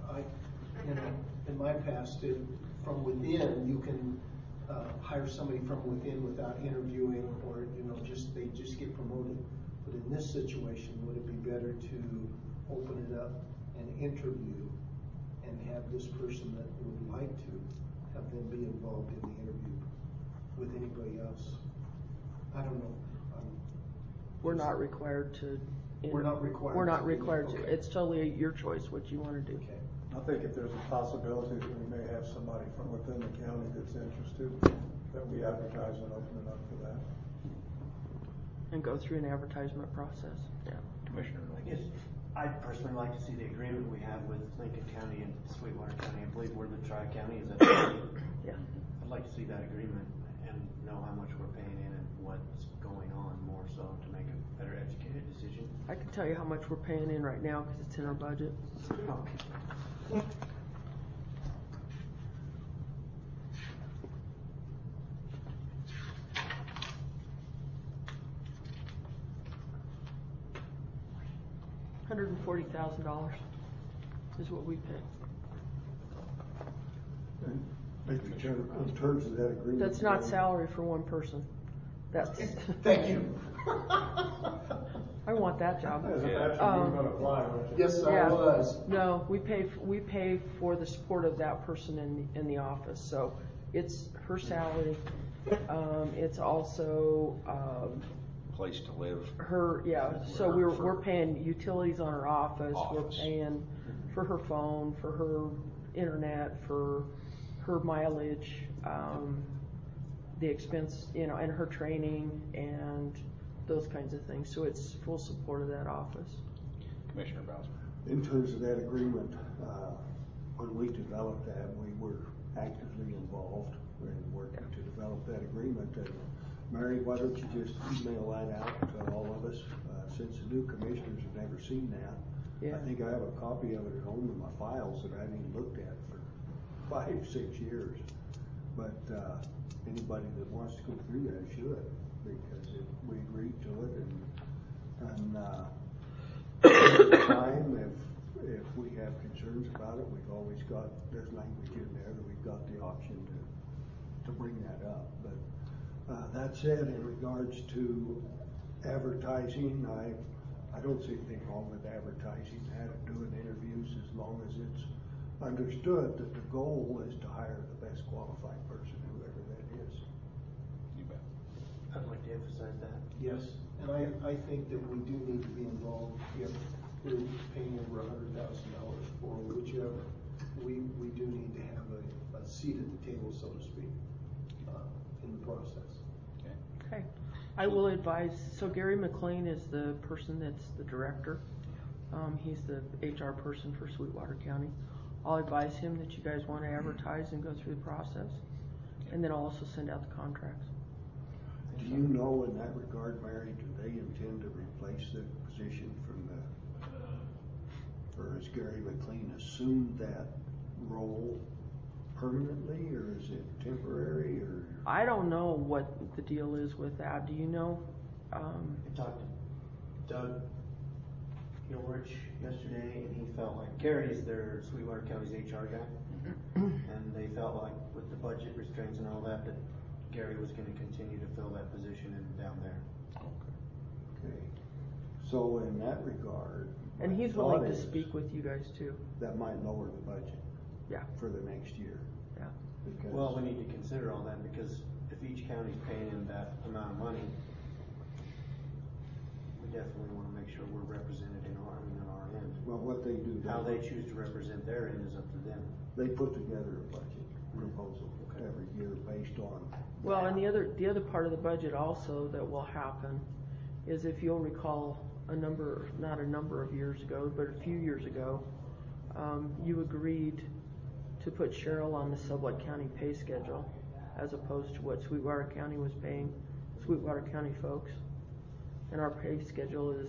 in my past, from within, you can hire somebody from within without interviewing, or they just get promoted. But in this situation, would it be better to open it up and interview and have this person that would like to have them be involved in the interview with anybody else? I don't know. We're not required to. We're not required. We're not to do required that. to. Okay. It's totally your choice what you want to do. Okay. I think if there's a possibility that we may have somebody from within the county that's interested, that we advertise and open it up for that. And go through an advertisement process. Yeah. Commissioner. I guess I'd personally like to see the agreement we have with Lincoln County and Sweetwater County. I believe we're the tri-county, is that right? Yeah. I'd like to see that agreement and know how much we're paying in and what's going on more so to make a better educated decision. I can tell you how much we're paying in right now because it's in our budget. $40,000 is what we pay. Mr. Chairman, in terms of that agreement. That's not salary for one person. That's. Thank you. I want that job. As a veteran, you were gonna apply, weren't you? Yes, I Yeah. was. No, we pay for the support of that person in the office, so it's her salary. It's also, Place to live. so we're paying utilities on her office, we're Office. paying for her phone, for her internet, for her mileage, the expense, and her training and those kinds of things, so it's full support of that office. Commissioner Bowser. In terms of that agreement, when we developed that, we were actively involved in working to develop that agreement. And Mary, why don't you just email that out to all of us, since the new commissioners have never seen that. Yeah. I think I have a copy of it at home in my files that I haven't even looked at for 5-6 years. But anybody that wants to go through that should, because we agreed to it, and at the time, if we have concerns about it, we've always got, there's language in there that we've got the option to bring that up. But that said, in regards to advertising, I don't see anything wrong with advertising that and doing interviews, as long as it's understood that the goal is to hire the best qualified person, whoever that is. You bet. I'd like to emphasize that. Yes, and I think that we do need to be involved if we're paying over $100,000 for whichever. We do need to have a seat at the table, so to speak, in the process. Okay. I will advise, so Gary McLean is the person that's the director. He's the HR person for Sweetwater County. I'll advise him that you guys want to advertise and go through the process, and then I'll also send out the contracts. Do you know, in that regard, Mary, do they intend to replace the position or has Gary McLean assumed that role permanently, or is it temporary, or? I don't know what the deal is with that. Do you know? I talked to Doug Gilrich yesterday, and he felt like Gary's their Sweetwater County's HR guy, and they felt like with the budget restraints and all that Gary was going to continue to fill that position down there. Okay. So in that regard. And he's my willing thought to is speak with you guys too. That might lower the budget. Yeah. For the next year. Yeah. Because Well, we need to consider all that, because if each county's paying him that amount of money, we definitely want to make sure we're represented on our end. Well, what they do. How they choose to represent their end is up to them. They put together a budget proposal every year based on. Well, and the other part of the budget also that will happen is, if you'll recall, not a number of years ago, but a few years ago, you agreed to put Cheryl on the Sublette County pay schedule, as opposed to what Sweetwater County was paying Sweetwater County folks. And our pay schedule is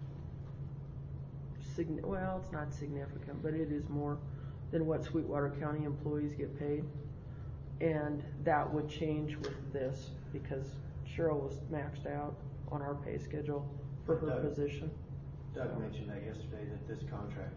well, it's not significant, but it is more than what Sweetwater County employees get paid. And that would change with this, because Cheryl was maxed out on our pay schedule for her position. Doug mentioned that yesterday, that this contract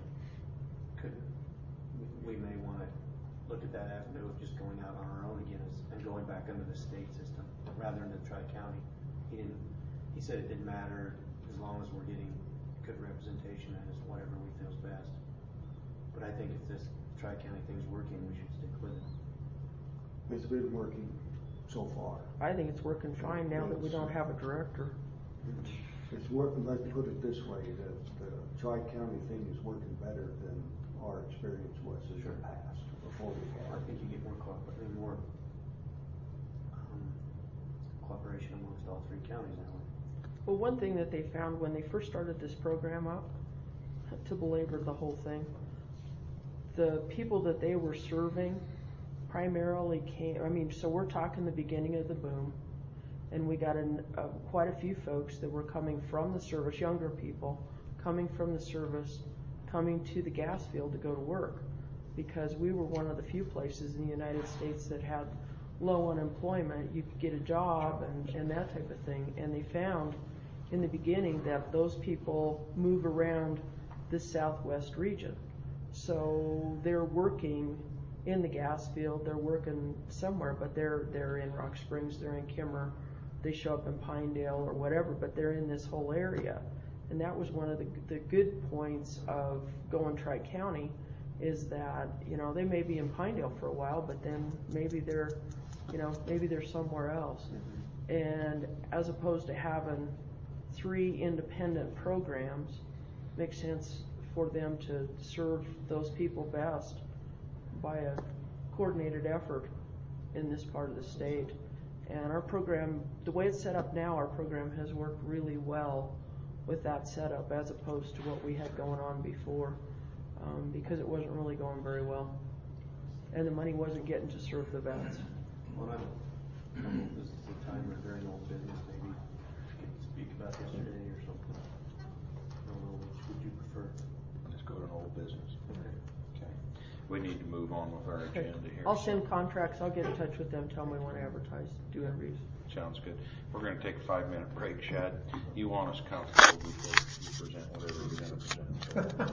we may want to look at that avenue of just going out on our own again and going back under the state system rather than the Tri-County. He said it didn't matter as long as we're getting good representation, and it's whatever we feel is best. But I think if this Tri-County thing's working, we should stick with it. It's been working so far. I think it's working fine now that we don't have a director. It's working, let's put it this way, the Tri-County thing is working better than our experience was in the past, before we had. I think you get more cooperation amongst all three counties that way. Well, one thing that they found when they first started this program up, to belabor the whole thing, the people that they were serving primarily so we're talking the beginning of the boom, and we got quite a few folks that were coming from the service, younger people, coming from the service, coming to the gas field to go to work, because we were one of the few places in the United States that had low unemployment. You could get a job and that type of thing. And they found in the beginning that those people move around this southwest region. So they're working in the gas field, they're working somewhere, but they're in Rock Springs, they're in Kimmer, they show up in Pinedale or whatever, but they're in this whole area. And that was one of the good points of going Tri-County, is that, you know, they may be in Pinedale for a while, but then maybe they're somewhere else. And as opposed to having 3 independent programs, makes sense for them to serve those people best by a coordinated effort in this part of the state. And our program, the way it's set up now, our program has worked really well with that setup as opposed to what we had going on before, because it wasn't really going very well. And the money wasn't getting to serve the vets. Well, I don't know if this is the time or during old business, maybe you could speak about yesterday or something. I don't know, which would you prefer? Let's go to an old business. Okay. Okay. We need to move on with our Okay. agenda here. I'll send contracts, I'll get in touch with them, tell them we want to advertise, do interviews. Sounds good. We're gonna take a 5-minute break. Shad, you want us comfortable before you present whatever you're gonna present.